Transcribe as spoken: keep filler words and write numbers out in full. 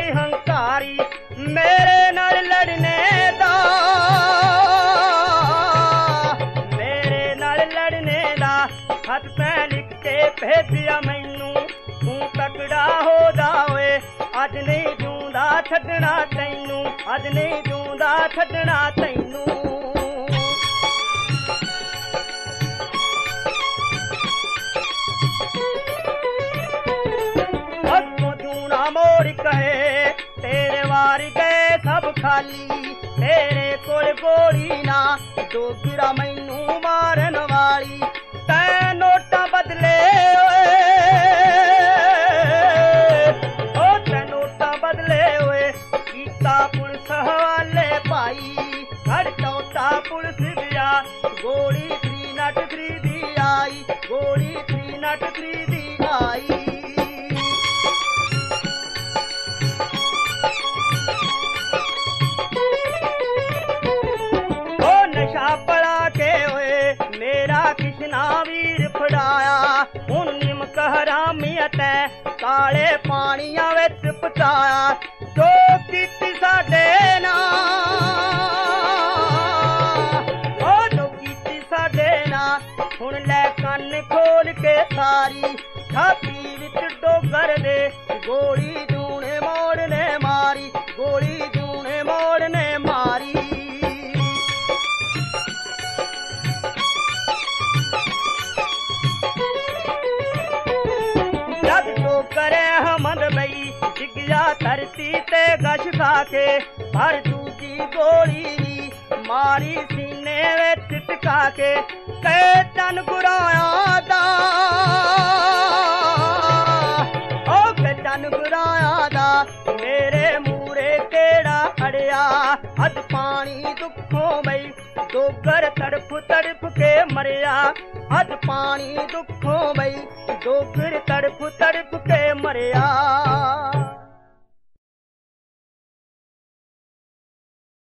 हंकारी मेरे नाल लड़ने दा मेरे नाल लड़ने दा खत तैं लिख के भेजिया मैनू तू तकड़ा हो जावे अज नहीं जूंदा छड्डना तैनू अज नहीं जूंदा छड्डना तैनू मोड़ कहे तेरे वार गए सब खाली तेरे कोल गोली ना डोगरा मैनू मारन वाली तै नोटा बदले ओ तै नोटा बदले होए कीता पुलिस हवाले पाई घर चौथा पुलिस गया गोली थ्री नट थ्री दी आई गोली थ्री नट थ्री दी आई पड़ा के होए मेरा कृष्णा वीर फड़ाया हुण निमक हरामियत काले पानिया विच पचाया जो कीती साडे नाल ओ जो कीती साडे नाल हुण लै कन्न खोल के सारी छाती विच डोगर दे गोली जूने मोड़ ने मारी गोली जूने मोड़ ने मारी करे हमद बई डिगया धरती ते गश खा के पर दूजी गोली भी मारी सीने विच टिका के कै चन गुराया दा ओ कै चन गुराया दा मेरे मूरे केड़ा अड़िया अज पानी दुखों बई डोगर तड़फ तड़फ के मरिया अज पानी दुखों बई डोगर तड़फ तड़फ के मरिया।